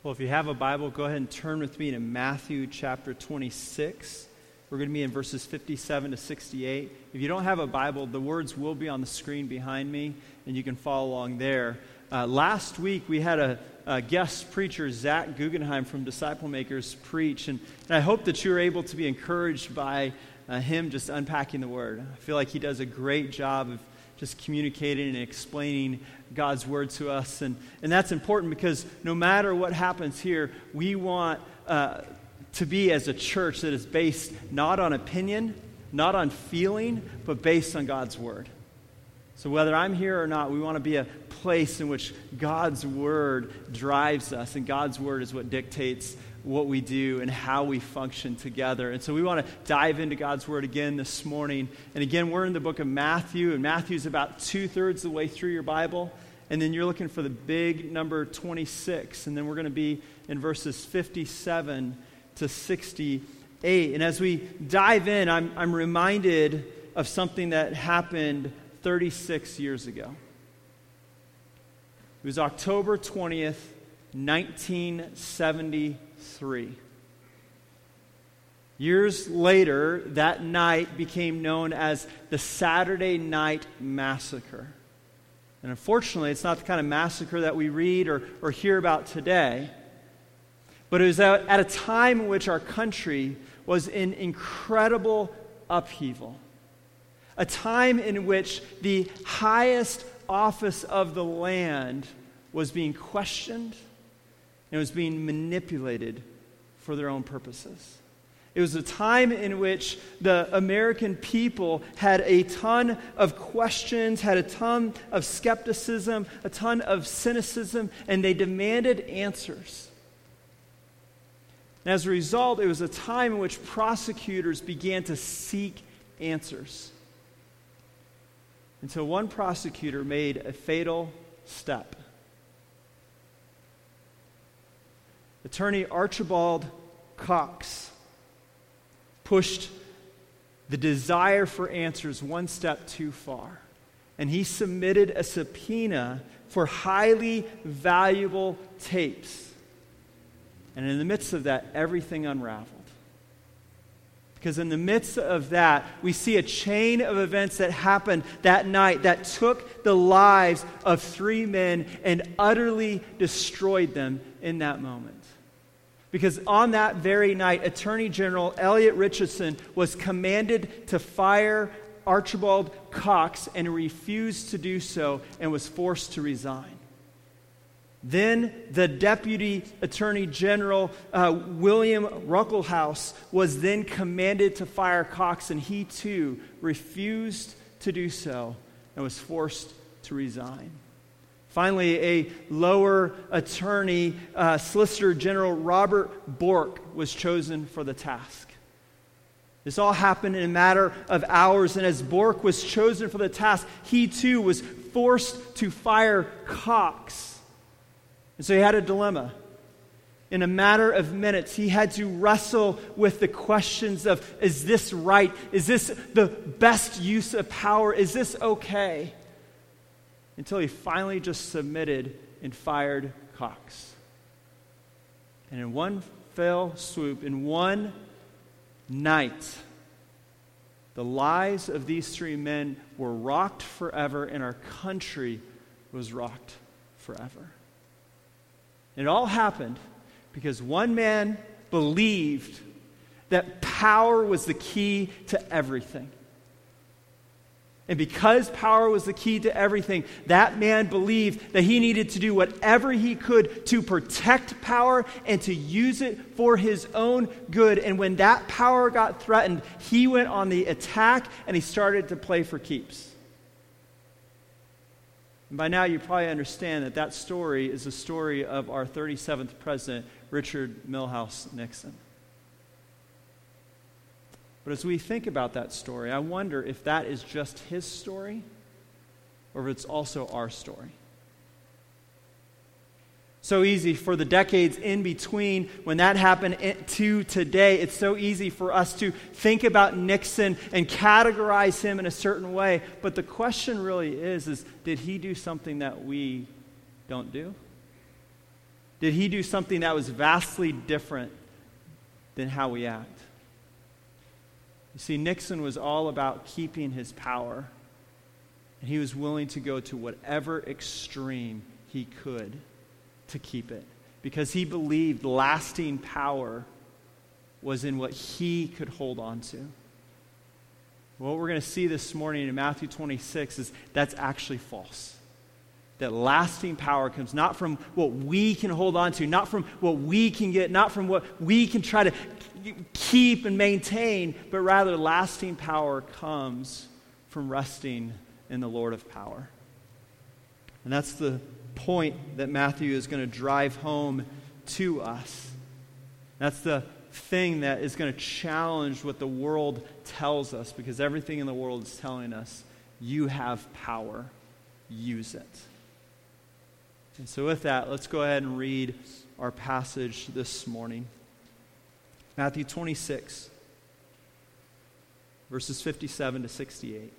Well, if you have a Bible, go ahead and turn with me to Matthew chapter 26. We're going to be in verses 57 to 68. If you don't have a Bible, the words will be on the screen behind me, and you can follow along there. Last week, we had a guest preacher, Zach Guggenheim from Disciple Makers, preach, and I hope that you were able to be encouraged by him just unpacking the Word. I feel like he does a great job of just communicating and explaining God's Word to us. And that's important because no matter what happens here, we want to be as a church that is based not on opinion, not on feeling, but based on God's Word. So whether I'm here or not, we want to be a place in which God's Word drives us, and God's Word is what dictates what we do and how we function together. And so we want to dive into God's Word again this morning. And again, we're in the book of Matthew, and Matthew's about 2/3 of the way through your Bible. And then you're looking for the big number 26. And then we're going to be in verses 57 to 68. And as we dive in, I'm reminded of something that happened 36 years ago. It was October 20th, 1973. Years later, that night became known as the Saturday Night Massacre. And unfortunately, it's not the kind of massacre that we read or hear about today. But it was at a time in which our country was in incredible upheaval. A time in which the highest office of the land was being questioned and was being manipulated for their own purposes. It was a time in which the American people had a ton of questions, had a ton of skepticism, a ton of cynicism, and they demanded answers. And as a result, it was a time in which prosecutors began to seek answers. Until one prosecutor made a fatal step. Attorney Archibald Cox pushed the desire for answers one step too far. And he submitted a subpoena for highly valuable tapes. And in the midst of that, everything unraveled. Because in the midst of that, we see a chain of events that happened that night that took the lives of 3 men and utterly destroyed them in that moment. Because on that very night, Attorney General Elliot Richardson was commanded to fire Archibald Cox and refused to do so and was forced to resign. Then the Deputy Attorney General, William Ruckelshaus, was then commanded to fire Cox, and he too refused to do so and was forced to resign. Finally, a lower attorney, Solicitor General Robert Bork, was chosen for the task. This all happened in a matter of hours, and as Bork was chosen for the task, he too was forced to fire Cox. And so he had a dilemma. In a matter of minutes, he had to wrestle with the questions of, is this right? Is this the best use of power? Is this okay? Until he finally just submitted and fired Cox. And in one fell swoop, in one night, the lives of these 3 men were rocked forever, and our country was rocked forever. It all happened because one man believed that power was the key to everything. And because power was the key to everything, that man believed that he needed to do whatever he could to protect power and to use it for his own good. And when that power got threatened, he went on the attack and he started to play for keeps. And by now you probably understand that that story is the story of our 37th president, Richard Milhous Nixon. But as we think about that story, I wonder if that is just his story or if it's also our story. So easy for the decades in between when that happened to today. It's so easy for us to think about Nixon and categorize him in a certain way. But the question really is did he do something that we don't do? did he do something that was vastly different than how we act? You see, Nixon was all about keeping his power, and he was willing to go to whatever extreme he could to keep it, because he believed lasting power was in what he could hold on to. What we're going to see this morning in Matthew 26 is that's actually false. That lasting power comes not from what we can hold on to, not from what we can get, not from what we can try to keep and maintain, but rather lasting power comes from resting in the Lord of power. And that's the point that Matthew is going to drive home to us. That's the thing that is going to challenge what the world tells us, because everything in the world is telling us, you have power, use it. And so with that, let's go ahead and read our passage this morning. Matthew 26, verses 57 to 68.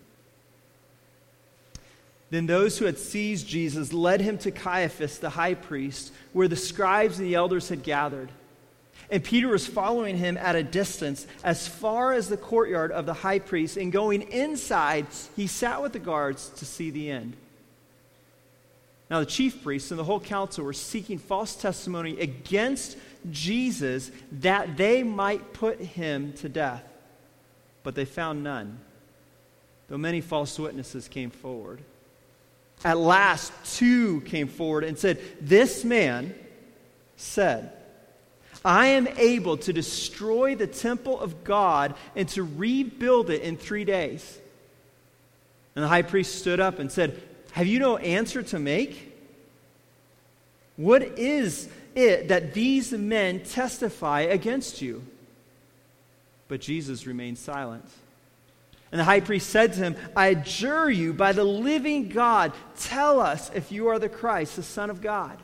Then those who had seized Jesus led him to Caiaphas, the high priest, where the scribes and the elders had gathered. And Peter was following him at a distance as far as the courtyard of the high priest, and going inside, he sat with the guards to see the end. Now the chief priests and the whole council were seeking false testimony against Jesus that they might put him to death. But they found none, though many false witnesses came forward. At last, 2 came forward and said, "This man said, I am able to destroy the temple of God and to rebuild it in 3 days." And the high priest stood up and said, "Have you no answer to make? What is it that these men testify against you?" But Jesus remained silent. And the high priest said to him, "I adjure you by the living God, tell us if you are the Christ, the Son of God."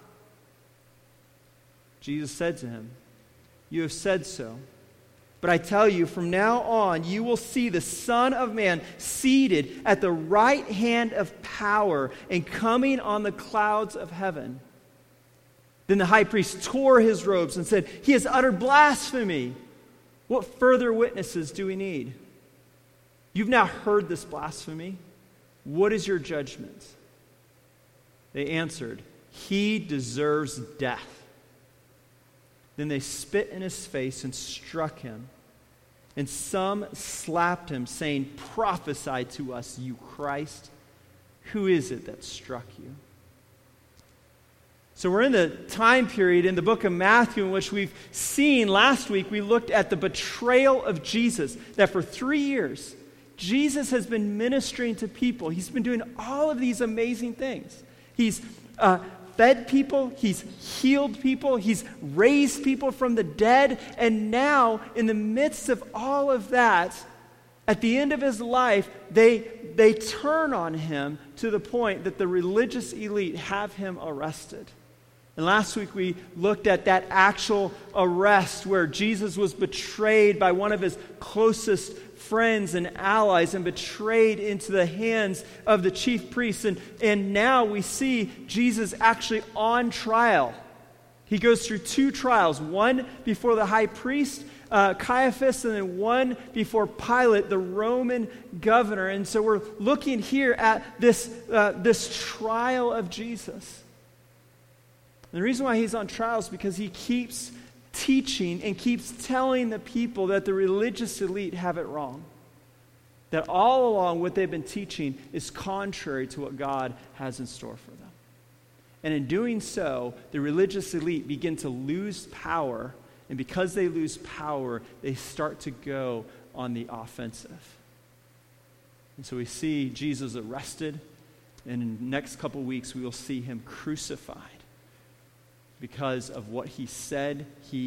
Jesus said to him, "You have said so. But I tell you, from now on, you will see the Son of Man seated at the right hand of power and coming on the clouds of heaven." Then the high priest tore his robes and said, "He has uttered blasphemy. What further witnesses do we need? You've now heard this blasphemy. What is your judgment?" They answered, "He deserves death." Then they spit in his face and struck him. And some slapped him, saying, "Prophesy to us, you Christ. Who is it that struck you?" So we're in the time period in the book of Matthew in which we've seen, last week we looked at the betrayal of Jesus, that for 3 years, Jesus has been ministering to people. He's been doing all of these amazing things. He's fed people, he's healed people, he's raised people from the dead, and now, in the midst of all of that, at the end of his life, they turn on him to the point that the religious elite have him arrested. And last week we looked at that actual arrest where Jesus was betrayed by one of his closest friends and allies and betrayed into the hands of the chief priests. And now we see Jesus actually on trial. He goes through 2 trials, one before the high priest, Caiaphas, and then one before Pilate, the Roman governor. And so we're looking here at this trial of Jesus. And the reason why he's on trial is because he keeps teaching and keeps telling the people that the religious elite have it wrong. That all along what they've been teaching is contrary to what God has in store for them. And in doing so, the religious elite begin to lose power, and because they lose power, they start to go on the offensive. And so we see Jesus arrested, and in the next couple weeks we will see him crucified because of what he said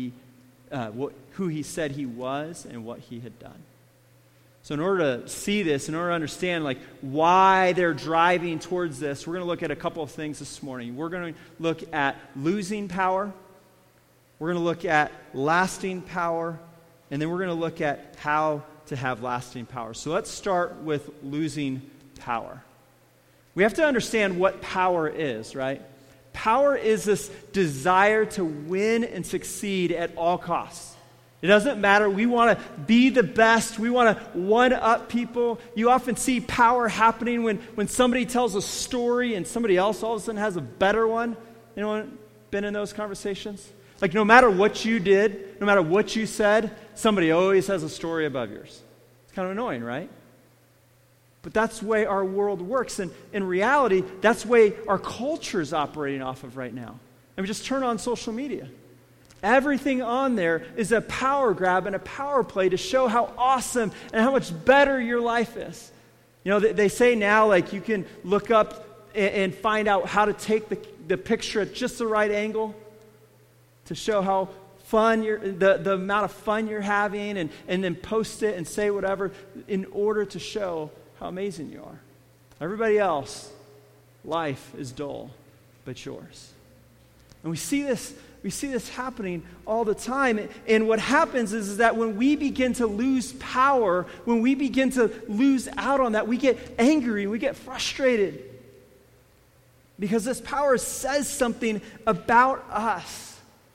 who he said he was and what he had done. So in order to see this, in order to understand why they're driving towards this, we're going to look at a couple of things this morning. We're going to look at losing power, we're going to look at lasting power, and then we're going to look at how to have lasting power. So let's start with losing power. We have to understand what power is, right? Power is this desire to win and succeed at all costs. It doesn't matter. We want to be the best. We want to one-up people. You often see power happening when somebody tells a story and somebody else all of a sudden has a better one. Anyone been in those conversations? Like no matter what you did, no matter what you said, somebody always has a story above yours. It's kind of annoying, right? But that's the way our world works. And in reality, that's the way our culture is operating off of right now. I mean, just turn on social media. Everything on there is a power grab and a power play to show how awesome and how much better your life is. You know, they say now, like, you can look up and find out how to take the picture at just the right angle to show how fun the amount of fun you're having, and then post it and say whatever in order to show how amazing you are. Everybody else, life is dull, but yours. And we see this happening all the time. And what happens is that when we begin to lose power, when we begin to lose out on that, we get angry, we get frustrated. Because this power says something about us.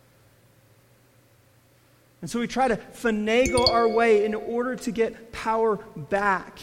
And so we try to finagle our way in order to get power back.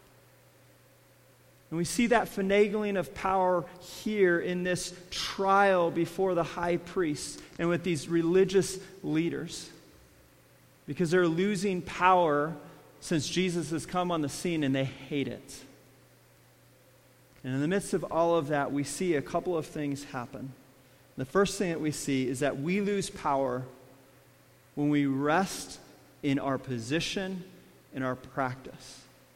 And we see that finagling of power here in this trial before the high priest and with these religious leaders. Because they're losing power since Jesus has come on the scene and they hate it. And in the midst of all of that, we see a couple of things happen. The first thing that we see is that we lose power when we rest in our position and our practice.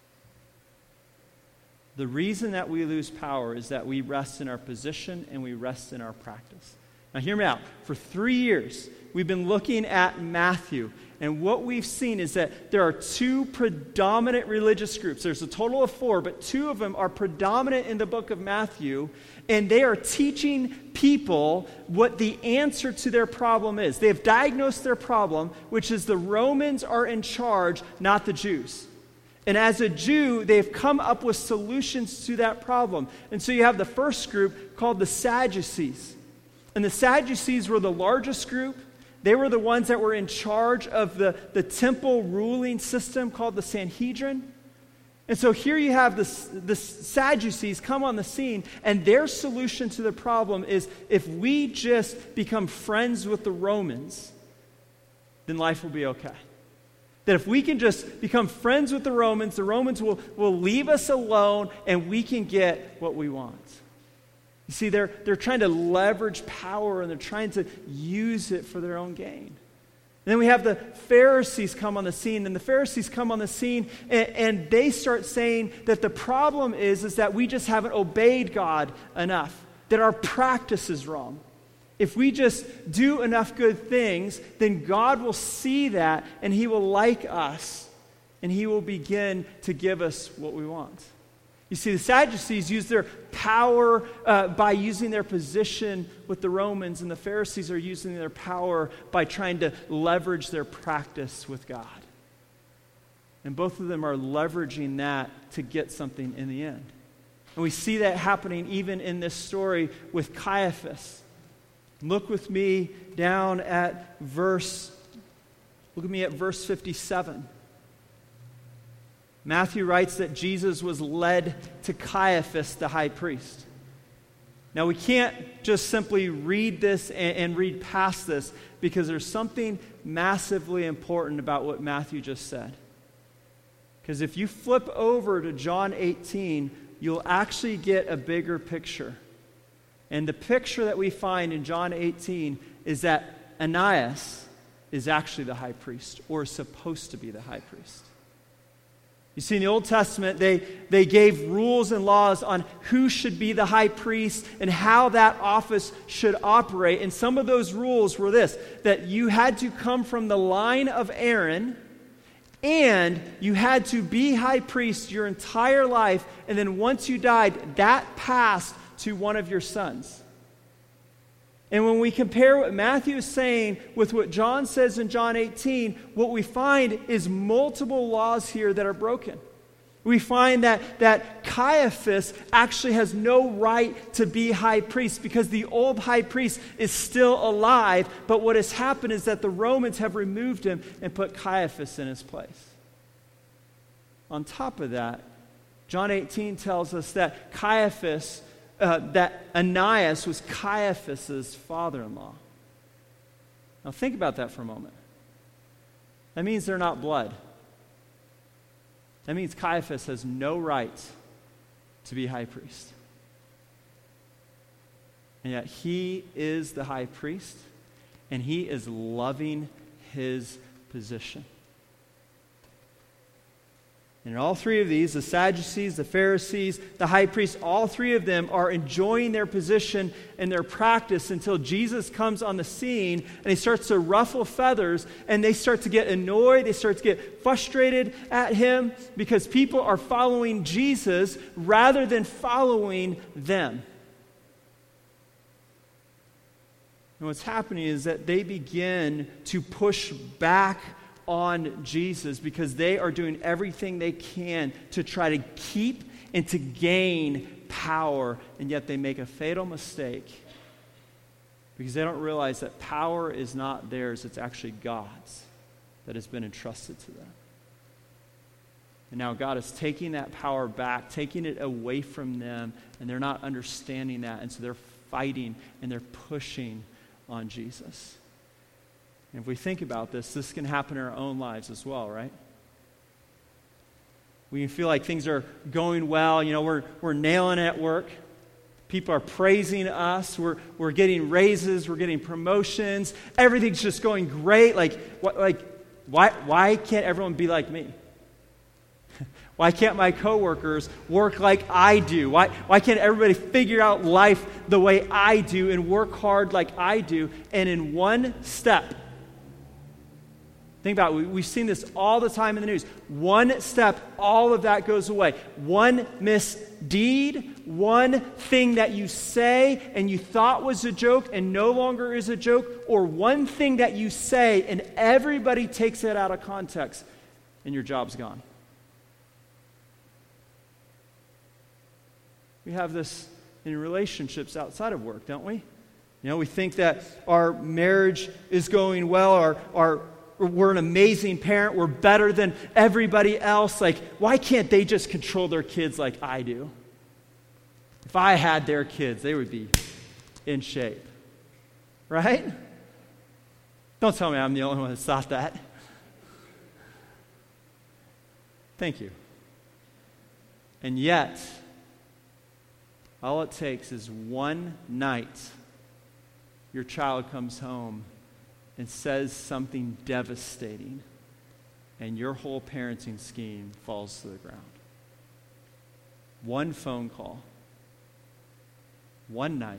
The reason that we lose power is that we rest in our position and we rest in our practice. Now hear me out. For 3 years, we've been looking at Matthew, and what we've seen is that there are two predominant religious groups. There's a total of 4, but 2 of them are predominant in the book of Matthew, and they are teaching people what the answer to their problem is. They have diagnosed their problem, which is the Romans are in charge, not the Jews. And as a Jew, they've come up with solutions to that problem. And so you have the first group called the Sadducees. And the Sadducees were the largest group. They were the ones that were in charge of the temple ruling system called the Sanhedrin. And so here you have the Sadducees come on the scene, and their solution to the problem is if we just become friends with the Romans, then life will be okay. That if we can just become friends with the Romans will leave us alone and we can get what we want. You see, they're trying to leverage power and they're trying to use it for their own gain. And then we have the Pharisees come on the scene, and the Pharisees come on the scene and they start saying that the problem is that we just haven't obeyed God enough, that our practice is wrong. If we just do enough good things, then God will see that and He will like us and He will begin to give us what we want. You see, the Sadducees use their power by using their position with the Romans, and the Pharisees are using their power by trying to leverage their practice with God. And both of them are leveraging that to get something in the end. And we see that happening even in this story with Caiaphas. Look with me at verse 57. Matthew writes that Jesus was led to Caiaphas, the high priest. Now, we can't just simply read this and read past this because there's something massively important about what Matthew just said. Because if you flip over to John 18, you'll actually get a bigger picture. And the picture that we find in John 18 is that Ananias is actually the high priest, or is supposed to be the high priest. You see, in the Old Testament, they gave rules and laws on who should be the high priest and how that office should operate. And some of those rules were this, that you had to come from the line of Aaron, and you had to be high priest your entire life, and then once you died, that passed to one of your sons. And when we compare what Matthew is saying with what John says in John 18, what we find is multiple laws here that are broken. We find that Caiaphas actually has no right to be high priest because the old high priest is still alive, but what has happened is that the Romans have removed him and put Caiaphas in his place. On top of that, John 18 tells us that that Ananias was Caiaphas' father-in-law. Now think about that for a moment. That means they're not blood. That means Caiaphas has no right to be high priest. And yet he is the high priest, and he is loving his position. And in all three of these, the Sadducees, the Pharisees, the high priest, all three of them are enjoying their position and their practice until Jesus comes on the scene and he starts to ruffle feathers and they start to get annoyed, they start to get frustrated at him because people are following Jesus rather than following them. And what's happening is that they begin to push back on Jesus because they are doing everything they can to try to keep and to gain power, and yet they make a fatal mistake because they don't realize that power is not theirs, it's actually God's that has been entrusted to them. And now God is taking that power back, taking it away from them, and they're not understanding that, and so they're fighting and they're pushing on Jesus. And if we think about this can happen in our own lives as well, right? We can feel like things are going well. You know, we're nailing it at work. People are praising us. We're getting raises. We're getting promotions. Everything's just going great. Why can't everyone be like me? Why can't my coworkers work like I do? Why can't everybody figure out life the way I do and work hard like I do? And in one step, think about it. We've seen this all the time in the news. One step, all of that goes away. One misdeed, one thing that you say and you thought was a joke and no longer is a joke, or one thing that you say and everybody takes it out of context and your job's gone. We have this in relationships outside of work, don't we? You know, we think that our marriage is going well, we're an amazing parent, we're better than everybody else. Like, why can't they just control their kids like I do? If I had their kids, they would be in shape. Right? Don't tell me I'm the only one that's thought that. Thank you. And yet, all it takes is one night your child comes home and says something devastating, and your whole parenting scheme falls to the ground. One phone call, one night,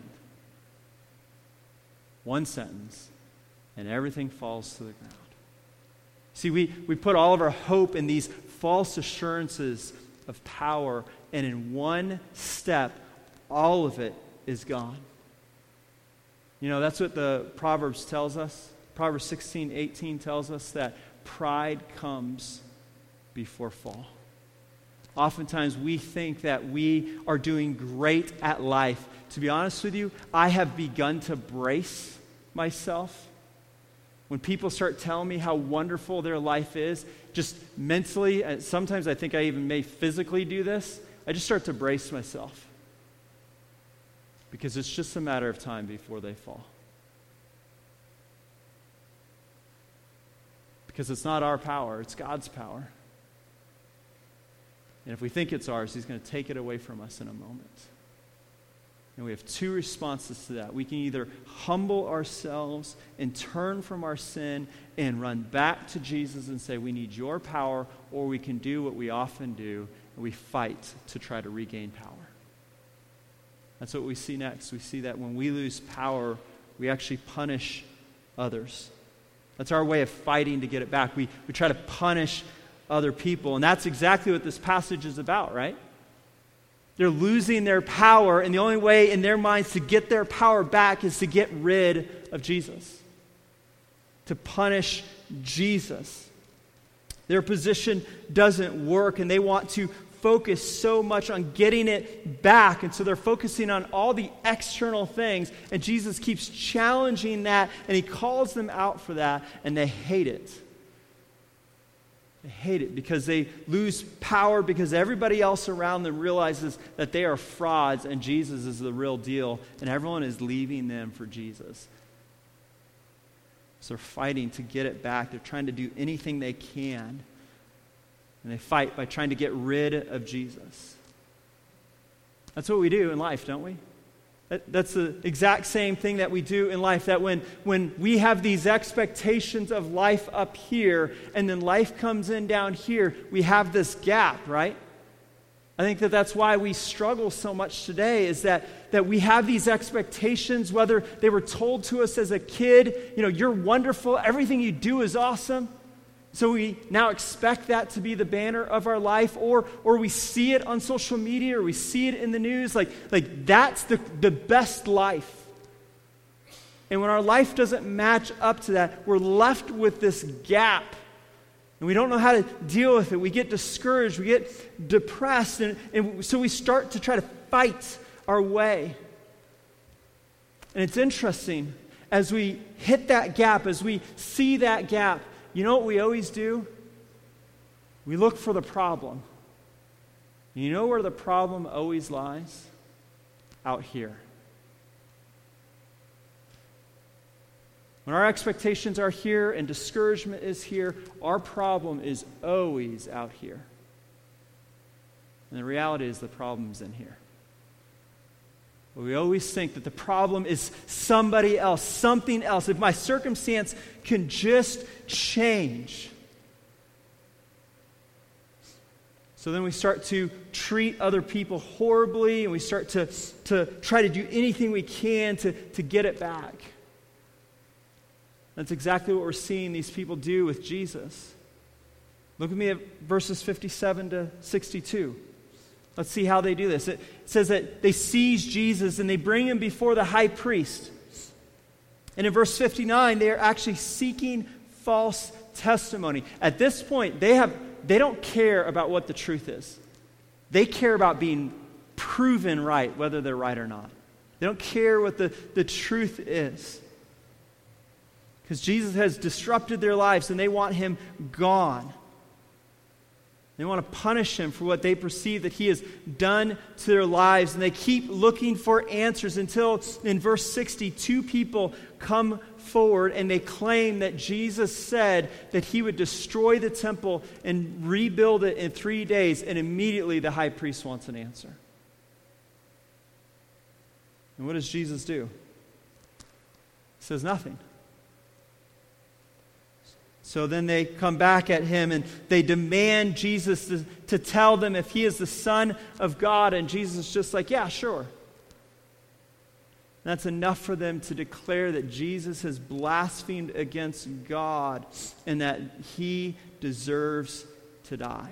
one sentence, and everything falls to the ground. See, we put all of our hope in these false assurances of power, and in one step, all of it is gone. You know, that's what the Proverbs tells us. Proverbs 16:18 tells us that pride comes before fall. Oftentimes we think that we are doing great at life. To be honest with you, I have begun to brace myself. When people start telling me how wonderful their life is, just mentally, and sometimes I think I even may physically do this, I just start to brace myself. Because it's just a matter of time before they fall. Because it's not our power, it's God's power. And if we think it's ours, He's going to take it away from us in a moment. And we have two responses to that. We can either humble ourselves and turn from our sin and run back to Jesus and say, we need your power, or we can do what we often do, and we fight to try to regain power. That's what we see next. We see that when we lose power, we actually punish others. That's our way of fighting to get it back. We try to punish other people. And that's exactly what this passage is about, right? They're losing their power, and the only way in their minds to get their power back is to get rid of Jesus, to punish Jesus. Their position doesn't work, and they want to focused so much on getting it back. And so they're focusing on all the external things. And Jesus keeps challenging that, and he calls them out for that, and they hate it. They hate it because they lose power, because everybody else around them realizes that they are frauds and Jesus is the real deal, and everyone is leaving them for Jesus. So they're fighting to get it back. They're trying to do anything they can. And they fight by trying to get rid of Jesus. That's what we do in life, don't we? That's the exact same thing that we do in life, that when we have these expectations of life up here, and then life comes in down here, we have this gap, right? I think that's why we struggle so much today, is that we have these expectations, whether they were told to us as a kid, you're wonderful, everything you do is awesome. So we now expect that to be the banner of our life, or we see it on social media, or we see it in the news, like that's the best life. And when our life doesn't match up to that, we're left with this gap. And we don't know how to deal with it. We get discouraged, we get depressed, and so we start to try to fight our way. And it's interesting, as we hit that gap, as we see that gap, you know what we always do? We look for the problem. And you know where the problem always lies? Out here. When our expectations are here and discouragement is here, our problem is always out here. And the reality is the problem's in here. But we always think that the problem is somebody else, something else. If my circumstance can just change. So then we start to treat other people horribly, and we start to try to do anything we can to get it back. That's exactly what we're seeing these people do with Jesus. Look at me at verses 57 to 62. Let's see how they do this. It says that they seize Jesus and they bring him before the high priest. And in verse 59, they are actually seeking false testimony. At this point, they don't care about what the truth is. They care about being proven right, whether they're right or not. They don't care what the truth is. Because Jesus has disrupted their lives and they want him gone. They want to punish him for what they perceive that he has done to their lives. And they keep looking for answers until in verse 60, two people come forward and they claim that Jesus said that he would destroy the temple and rebuild it in 3 days. And immediately the high priest wants an answer. And what does Jesus do? He says nothing. So then they come back at him and they demand Jesus to tell them if he is the Son of God. And Jesus is just like, yeah, sure. And that's enough for them to declare that Jesus has blasphemed against God and that he deserves to die.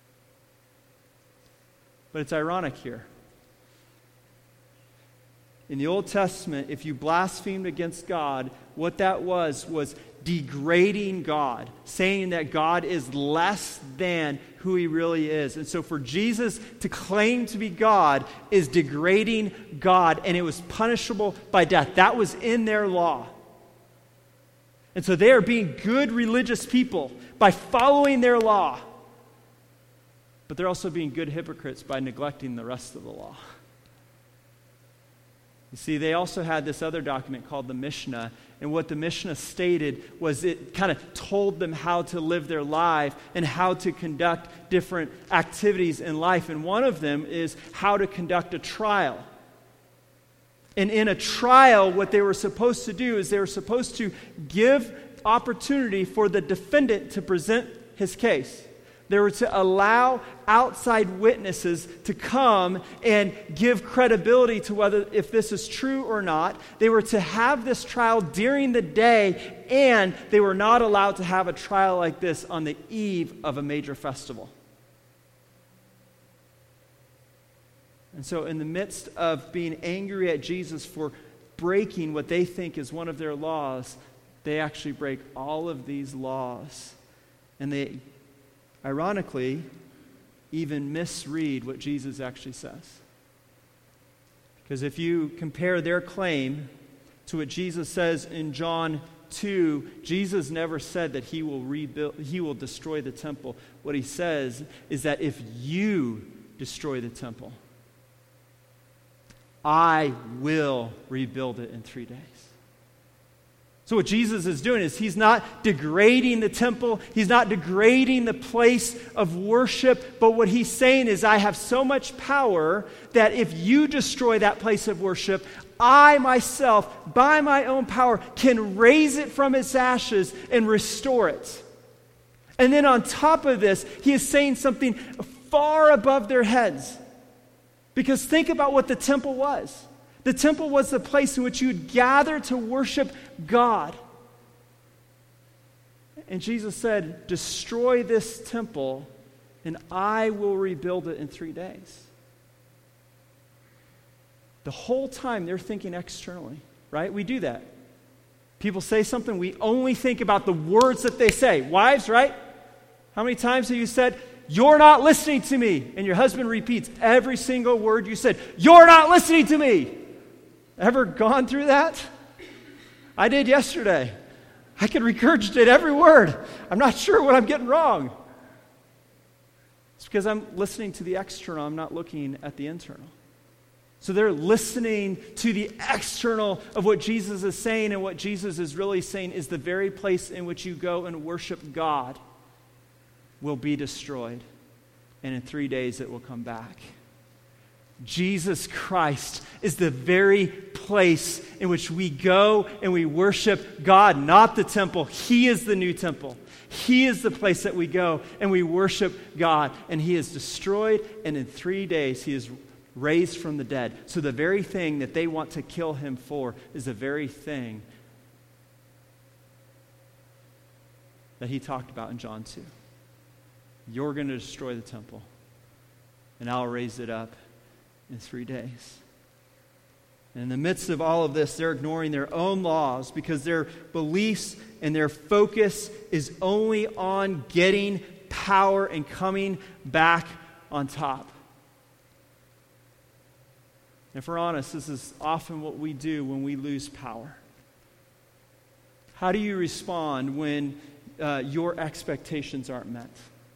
But it's ironic here. In the Old Testament, if you blasphemed against God, what that was degrading God, saying that God is less than who he really is. And so for Jesus to claim to be God is degrading God, and it was punishable by death. That was in their law. And so they are being good religious people by following their law. But they're also being good hypocrites by neglecting the rest of the law. You see, they also had this other document called the Mishnah, and what the Mishnah stated was it kind of told them how to live their life and how to conduct different activities in life. And one of them is how to conduct a trial. And in a trial, what they were supposed to do is they were supposed to give opportunity for the defendant to present his case. They were to allow outside witnesses to come and give credibility to whether if this is true or not. They were to have this trial during the day, and they were not allowed to have a trial like this on the eve of a major festival. And so in the midst of being angry at Jesus for breaking what they think is one of their laws, they actually break all of these laws. And they, ironically, even misread what Jesus actually says. Because if you compare their claim to what Jesus says in John 2, Jesus never said that he will destroy the temple. What he says is that if you destroy the temple, I will rebuild it in 3 days. So what Jesus is doing is he's not degrading the temple. He's not degrading the place of worship. But what he's saying is, I have so much power that if you destroy that place of worship, I myself, by my own power, can raise it from its ashes and restore it. And then on top of this, he is saying something far above their heads. Because think about what the temple was. The temple was the place in which you would gather to worship God. And Jesus said, destroy this temple and I will rebuild it in 3 days. The whole time they're thinking externally, right? We do that. People say something, we only think about the words that they say. Wives, right? How many times have you said, you're not listening to me? And your husband repeats every single word you said. You're not listening to me. Ever gone through that? I did yesterday. I could regurgitate every word. I'm not sure what I'm getting wrong. It's because I'm listening to the external. I'm not looking at the internal. So they're listening to the external of what Jesus is saying, and what Jesus is really saying is the very place in which you go and worship God will be destroyed, and in 3 days it will come back. Jesus Christ is the very place in which we go and we worship God, not the temple. He is the new temple. He is the place that we go and we worship God, and he is destroyed, and in 3 days he is raised from the dead. So the very thing that they want to kill him for is the very thing that he talked about in John 2. You're going to destroy the temple, and I'll raise it up in 3 days. And in the midst of all of this, they're ignoring their own laws because their beliefs and their focus is only on getting power and coming back on top. And if we're honest, this is often what we do when we lose power. How do you respond when your expectations aren't met?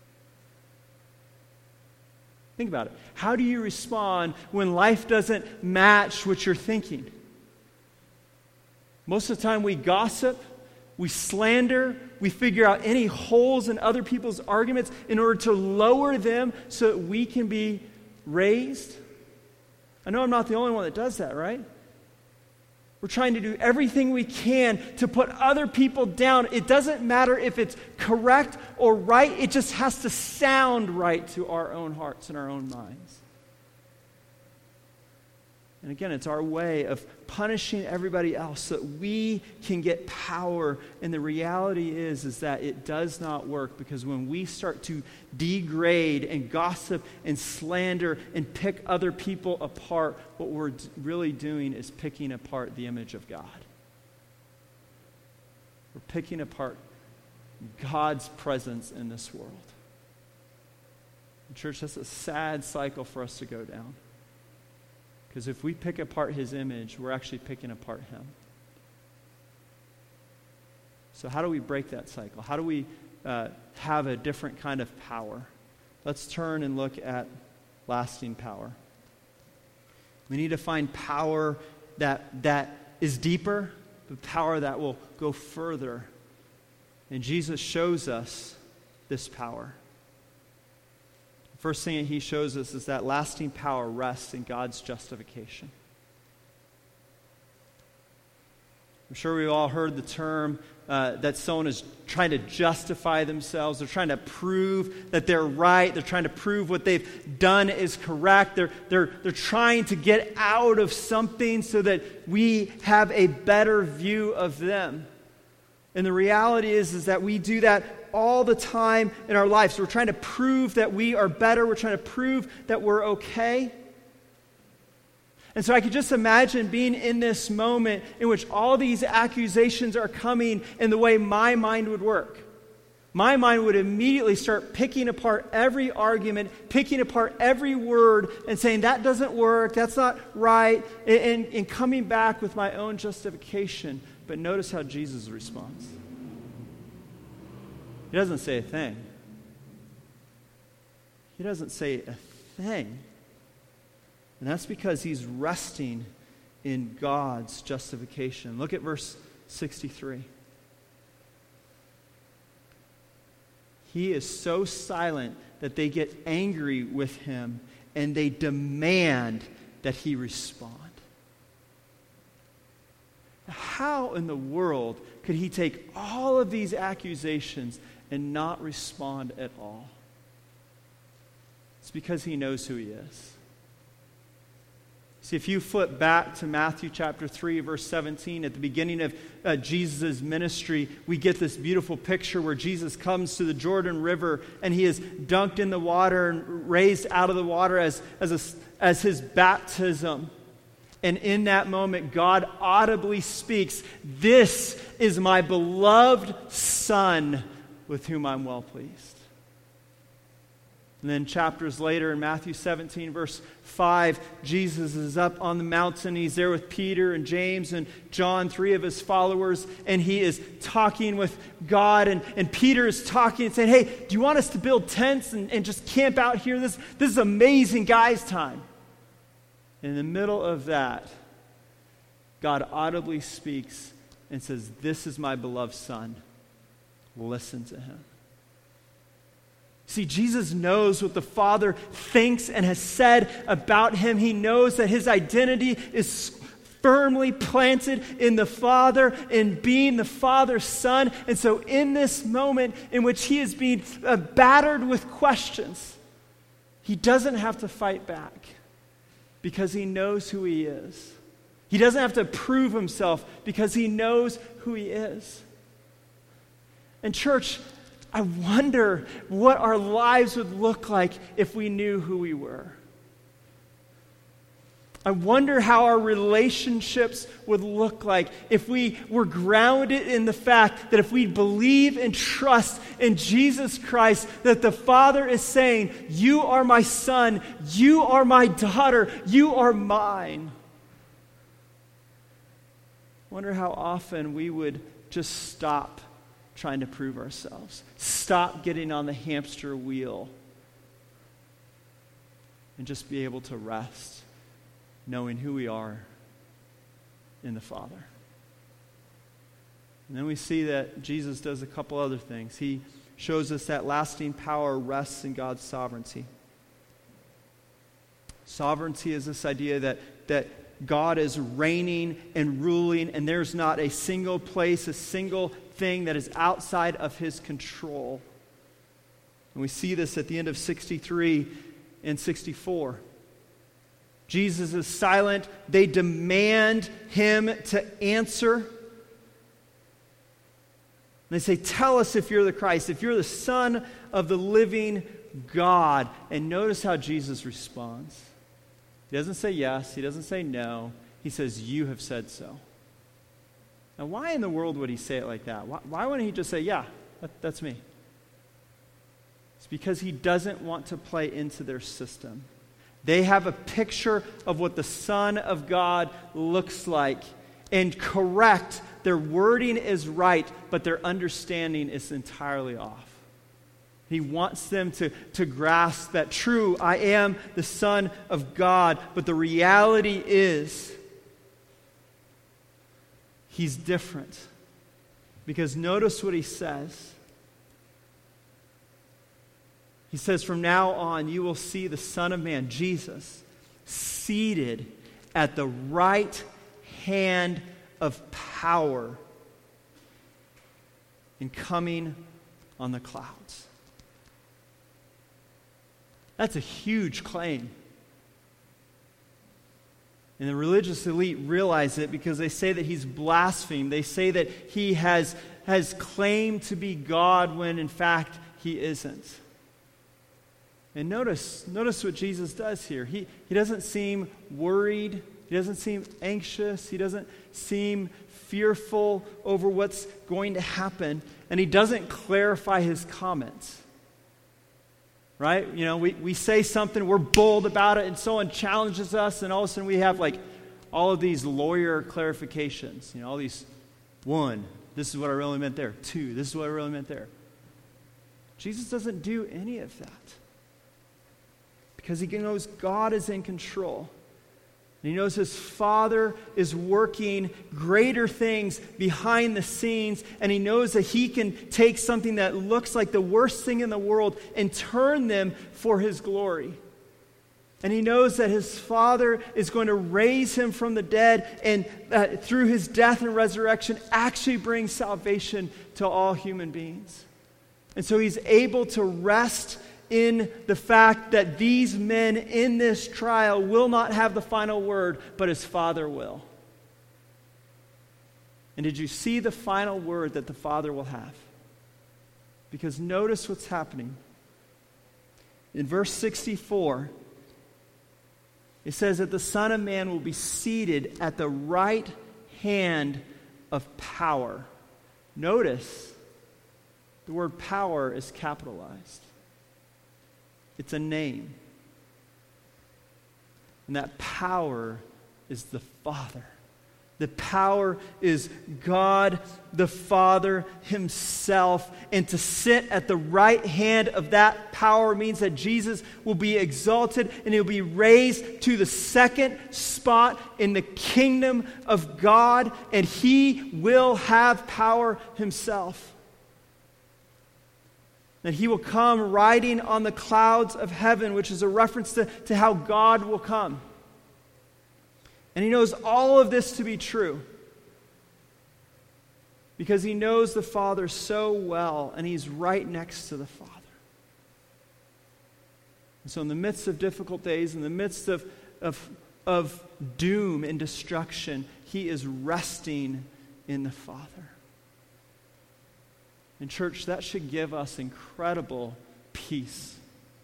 Think about it. How do you respond when life doesn't match what you're thinking? Most of the time we gossip, we slander, we figure out any holes in other people's arguments in order to lower them so that we can be raised. I know I'm not the only one that does that, right? We're trying to do everything we can to put other people down. It doesn't matter if it's correct or right. It just has to sound right to our own hearts and our own minds. And again, it's our way of punishing everybody else so that we can get power. And the reality is that it does not work, because when we start to degrade and gossip and slander and pick other people apart, what we're really doing is picking apart the image of God. We're picking apart God's presence in this world. And church, that's a sad cycle for us to go down. Because if we pick apart his image, we're actually picking apart him. So how do we break that cycle? How do we have a different kind of power? Let's turn and look at lasting power. We need to find power that is deeper, the power that will go further. And Jesus shows us this power. First thing that he shows us is that lasting power rests in God's justification. I'm sure we've all heard the term that someone is trying to justify themselves. They're trying to prove that they're right. They're trying to prove what they've done is correct. They're trying to get out of something so that we have a better view of them. And the reality is that we do that all the time in our lives. So we're trying to prove that we are better. We're trying to prove that we're okay. And so I could just imagine being in this moment in which all these accusations are coming in the way my mind would work. My mind would immediately start picking apart every argument, picking apart every word, and saying, that doesn't work, that's not right, and coming back with my own justification. But notice how Jesus responds. He doesn't say a thing. He doesn't say a thing. And that's because he's resting in God's justification. Look at verse 63. He is so silent that they get angry with him and they demand that he respond. How in the world could he take all of these accusations and not respond at all? It's because he knows who he is. See, if you flip back to Matthew chapter 3, verse 17, at the beginning of Jesus' ministry, we get this beautiful picture where Jesus comes to the Jordan River and he is dunked in the water and raised out of the water as his baptism. And in that moment, God audibly speaks, "This is my beloved Son with whom I'm well pleased." And then chapters later in Matthew 17, verse 5, Jesus is up on the mountain. He's there with Peter and James and John, three of his followers, and he is talking with God. And Peter is talking and saying, "Hey, do you want us to build tents and just camp out here? This is amazing guys' time." In the middle of that, God audibly speaks and says, "This is my beloved Son. Listen to him." See, Jesus knows what the Father thinks and has said about him. He knows that his identity is firmly planted in the Father, in being the Father's Son. And so in this moment in which he is being battered with questions, he doesn't have to fight back because he knows who he is. He doesn't have to prove himself because he knows who he is. And church, I wonder what our lives would look like if we knew who we were. I wonder how our relationships would look like if we were grounded in the fact that if we believe and trust in Jesus Christ, that the Father is saying, "You are my son, you are my daughter, you are mine." I wonder how often we would just stop trying to prove ourselves. Stop getting on the hamster wheel and just be able to rest knowing who we are in the Father. And then we see that Jesus does a couple other things. He shows us that lasting power rests in God's sovereignty. Sovereignty is this idea that God is reigning and ruling, and there's not a single place, a single thing that is outside of his control. And we see this at the end of 63 and 64. Jesus is silent. They demand him to answer. They say, "Tell us if you're the Christ, if you're the Son of the living God." And notice how Jesus responds. He doesn't say yes. He doesn't say no. He says, "You have said so." Now, why in the world would he say it like that? Why wouldn't he just say, "Yeah, that's me"? It's because he doesn't want to play into their system. They have a picture of what the Son of God looks like. And correct, their wording is right, but their understanding is entirely off. He wants them to grasp that true, I am the Son of God. But the reality is, he's different. Because notice what he says. He says, "From now on, you will see the Son of Man," Jesus, "seated at the right hand of power and coming on the clouds." That's a huge claim. And the religious elite realize it because they say that he's blasphemed. They say that he has claimed to be God when in fact he isn't. And notice what Jesus does here. He doesn't seem worried. He doesn't seem anxious. He doesn't seem fearful over what's going to happen, and he doesn't clarify his comments. Right? You know, we say something, we're bold about it, and someone challenges us, and all of a sudden we have like all of these lawyer clarifications. You know, all these, 1, this is what I really meant there. 2, this is what I really meant there. Jesus doesn't do any of that because he knows God is in control. And he knows his Father is working greater things behind the scenes, and he knows that he can take something that looks like the worst thing in the world and turn them for his glory. And he knows that his Father is going to raise him from the dead, and through his death and resurrection actually bring salvation to all human beings. And so he's able to rest in the fact that these men in this trial will not have the final word, but his Father will. And did you see the final word that the Father will have? Because notice what's happening. In verse 64, it says that the Son of Man will be seated at the right hand of power. Notice the word power is capitalized. It's a name. And that power is the Father. The power is God the Father himself. And to sit at the right hand of that power means that Jesus will be exalted and he'll be raised to the second spot in the kingdom of God, and he will have power himself. That he will come riding on the clouds of heaven, which is a reference to how God will come. And he knows all of this to be true because he knows the Father so well, and he's right next to the Father. And so in the midst of difficult days, in the midst of doom and destruction, he is resting in the Father. And church, that should give us incredible peace.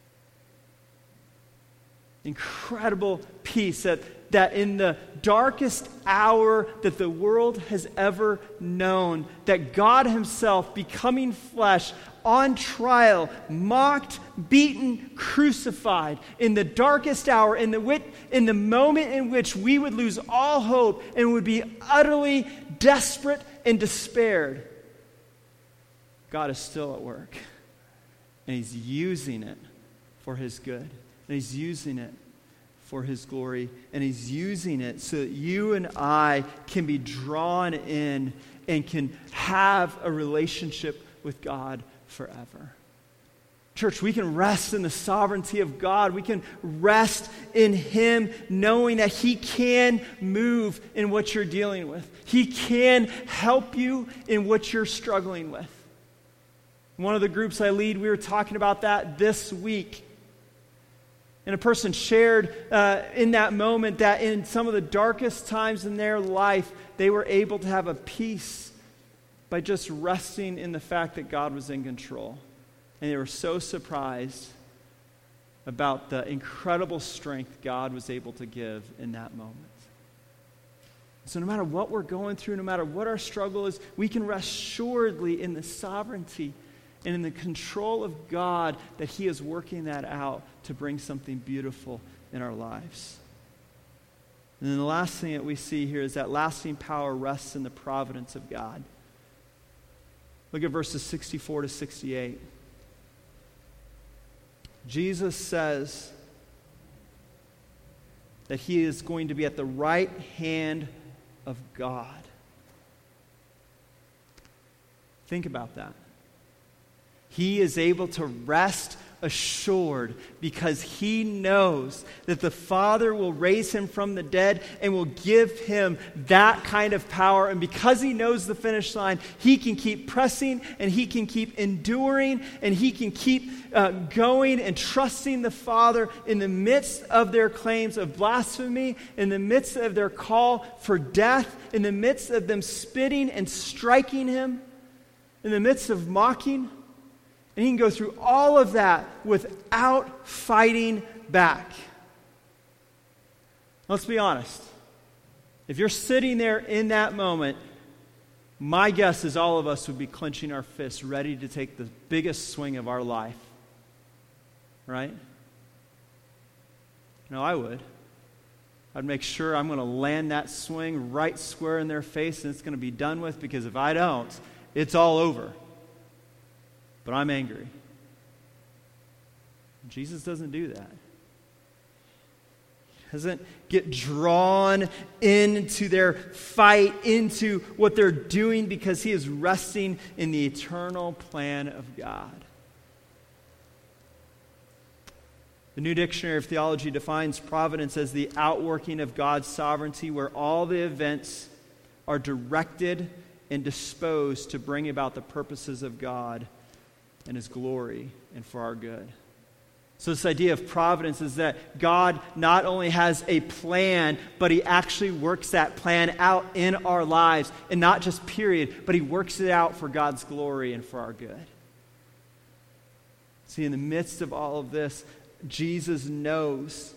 Incredible peace that in the darkest hour that the world has ever known, that God himself becoming flesh, on trial, mocked, beaten, crucified, in the darkest hour, in the moment in which we would lose all hope and would be utterly desperate and despaired, God is still at work, and he's using it for his good, and he's using it for his glory, and he's using it so that you and I can be drawn in and can have a relationship with God forever. Church, we can rest in the sovereignty of God. We can rest in him, knowing that he can move in what you're dealing with. He can help you in what you're struggling with. One of the groups I lead, we were talking about that this week. And a person shared in that moment that in some of the darkest times in their life, they were able to have a peace by just resting in the fact that God was in control. And they were so surprised about the incredible strength God was able to give in that moment. So no matter what we're going through, no matter what our struggle is, we can rest assuredly in the sovereignty and in the control of God, that he is working that out to bring something beautiful in our lives. And then the last thing that we see here is that lasting power rests in the providence of God. Look at verses 64 to 68. Jesus says that he is going to be at the right hand of God. Think about that. He is able to rest assured because he knows that the Father will raise him from the dead and will give him that kind of power. And because he knows the finish line, he can keep pressing and he can keep enduring and he can keep going and trusting the Father in the midst of their claims of blasphemy, in the midst of their call for death, in the midst of them spitting and striking him, in the midst of mocking. And he can go through all of that without fighting back. Let's be honest. If you're sitting there in that moment, my guess is all of us would be clenching our fists, ready to take the biggest swing of our life. Right? No, I would. I'd make sure I'm going to land that swing right square in their face and it's going to be done with, because if I don't, it's all over. But I'm angry. Jesus doesn't do that. He doesn't get drawn into their fight, into what they're doing, because he is resting in the eternal plan of God. The New Dictionary of Theology defines providence as the outworking of God's sovereignty, where all the events are directed and disposed to bring about the purposes of God and his glory and for our good. So this idea of providence is that God not only has a plan, but he actually works that plan out in our lives. And not just period, but he works it out for God's glory and for our good. See, in the midst of all of this, Jesus knows.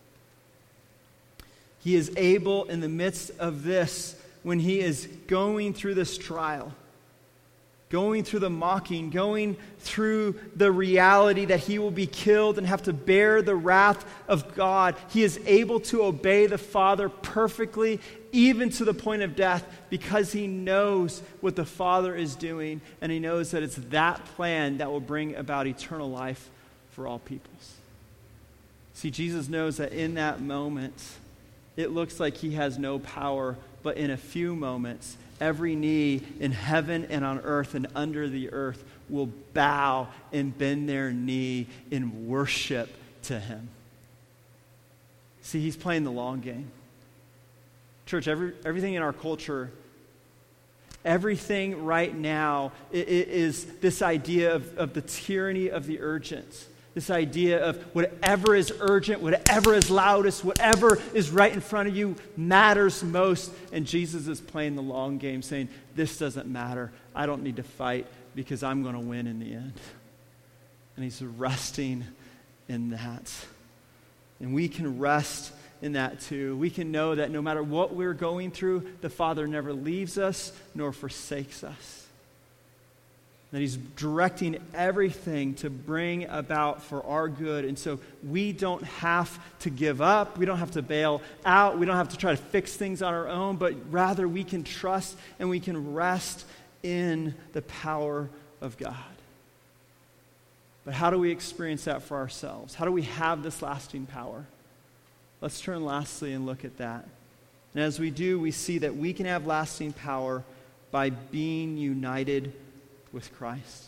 He is able, in the midst of this, when he is going through this trial, going through the mocking, going through the reality that he will be killed and have to bear the wrath of God, he is able to obey the Father perfectly, even to the point of death, because he knows what the Father is doing, and he knows that it's that plan that will bring about eternal life for all peoples. See, Jesus knows that in that moment, it looks like he has no power, but in a few moments, every knee in heaven and on earth and under the earth will bow and bend their knee in worship to him. See, he's playing the long game. Church, everything in our culture, everything right now is this idea of the tyranny of the urgent. This idea of whatever is urgent, whatever is loudest, whatever is right in front of you matters most. And Jesus is playing the long game, saying, this doesn't matter. I don't need to fight because I'm going to win in the end. And he's resting in that. And we can rest in that too. We can know that no matter what we're going through, the Father never leaves us nor forsakes us. That he's directing everything to bring about for our good. And so we don't have to give up. We don't have to bail out. We don't have to try to fix things on our own, but rather we can trust and we can rest in the power of God. But how do we experience that for ourselves? How do we have this lasting power? Let's turn lastly and look at that. And as we do, we see that we can have lasting power by being united with Christ.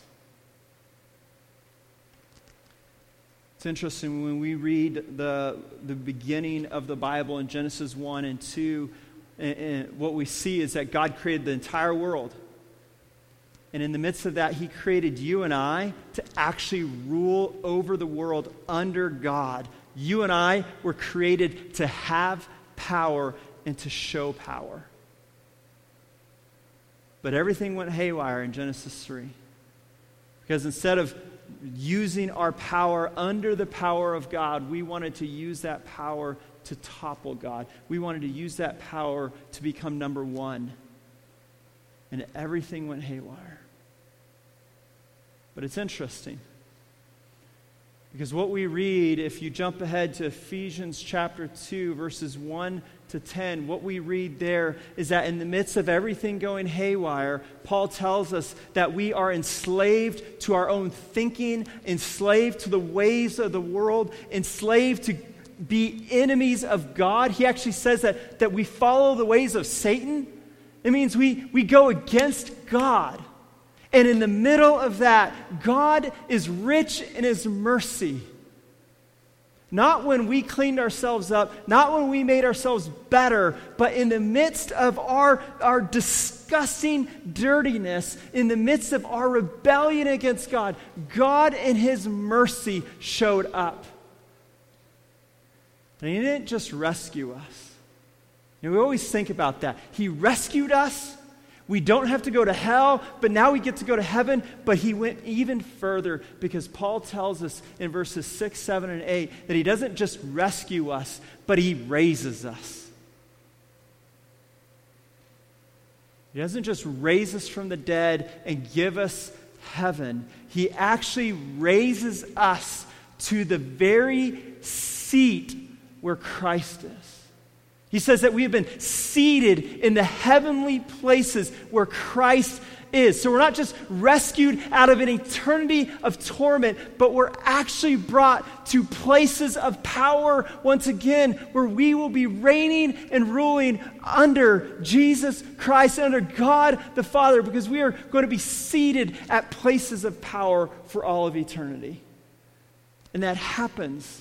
It's interesting when we read the beginning of the Bible in Genesis 1 and 2, and what we see is that God created the entire world. And in the midst of that, he created you and I to actually rule over the world under God. You and I were created to have power and to show power. But everything went haywire in Genesis 3. Because instead of using our power under the power of God, we wanted to use that power to topple God. We wanted to use that power to become number one. And everything went haywire. But it's interesting. Because what we read, if you jump ahead to Ephesians chapter 2, verses 1 to 10, what we read there is that in the midst of everything going haywire, Paul tells us that we are enslaved to our own thinking, enslaved to the ways of the world, enslaved to be enemies of God. He actually says that we follow the ways of Satan. It means we go against God. And in the middle of that, God is rich in his mercy. Not when we cleaned ourselves up, not when we made ourselves better, but in the midst of our disgusting dirtiness, in the midst of our rebellion against God, God in his mercy showed up. And he didn't just rescue us. You know, we always think about that. He rescued us. We don't have to go to hell, but now we get to go to heaven. But he went even further, because Paul tells us in verses 6, 7, and 8 that he doesn't just rescue us, but he raises us. He doesn't just raise us from the dead and give us heaven. He actually raises us to the very seat where Christ is. He says that we have been seated in the heavenly places where Christ is. So we're not just rescued out of an eternity of torment, but we're actually brought to places of power once again, where we will be reigning and ruling under Jesus Christ, under God the Father, because we are going to be seated at places of power for all of eternity. And that happens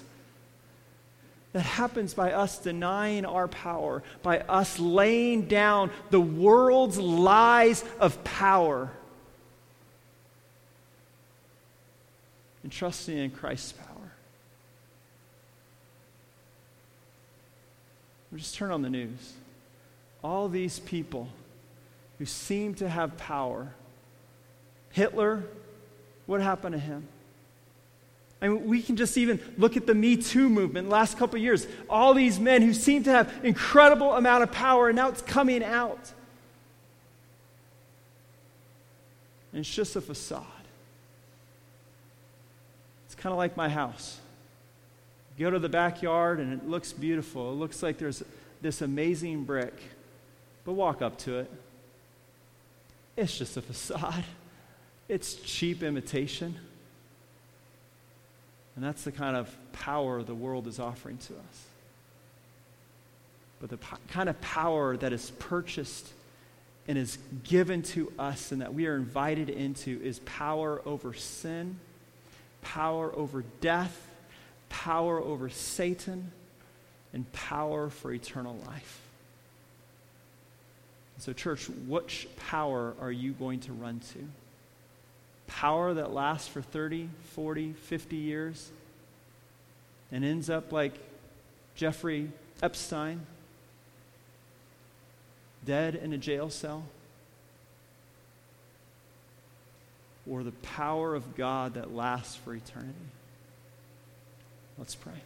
by us denying our power, by us laying down the world's lies of power and trusting in Christ's power. Just turn on the news. All these people who seem to have power. Hitler, what happened to him? I mean, we can just even look at the Me Too movement in the last couple of years. All these men who seem to have incredible amount of power, and now it's coming out. And it's just a facade. It's kind of like my house. You go to the backyard and it looks beautiful. It looks like there's this amazing brick. But walk up to it. It's just a facade. It's cheap imitation. And that's the kind of power the world is offering to us. But the kind of power that is purchased and is given to us and that we are invited into is power over sin, power over death, power over Satan, and power for eternal life. So, church, which power are you going to run to? Power that lasts for 30, 40, 50 years and ends up like Jeffrey Epstein, dead in a jail cell? Or the power of God that lasts for eternity? Let's pray.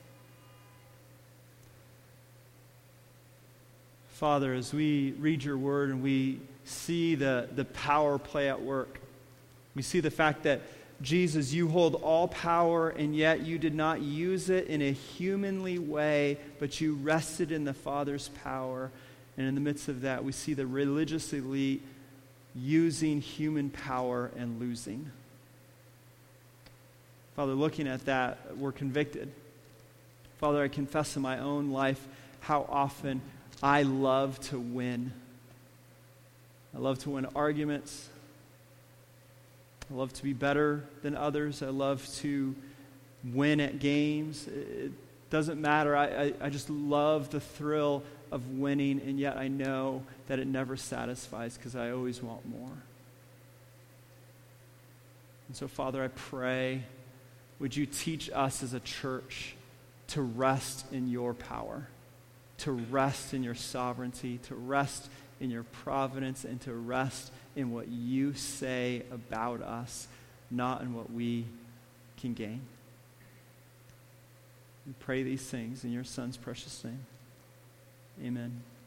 Father, as we read your word and we see the power play at work, we see the fact that, Jesus, you hold all power, and yet you did not use it in a humanly way, but you rested in the Father's power. And in the midst of that, we see the religious elite using human power and losing. Father, looking at that, we're convicted. Father, I confess in my own life how often I love to win. I love to win arguments. I love to be better than others. I love to win at games. It doesn't matter. I just love the thrill of winning, and yet I know that it never satisfies because I always want more. And so, Father, I pray, would you teach us as a church to rest in your power, to rest in your sovereignty, to rest in your providence, and to rest in what you say about us, not in what we can gain. We pray these things in your Son's precious name. Amen.